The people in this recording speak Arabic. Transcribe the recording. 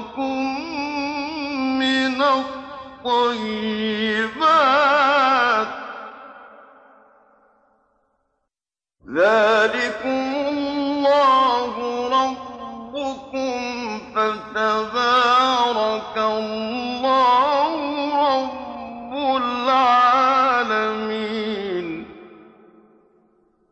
رَزَقَكُم مِّنَ الطَّيِّبَاتِ ۚ ذَٰلِكُمُ اللَّهُ رَبُّكُمْ فَتَبَارَكَ اللَّهُ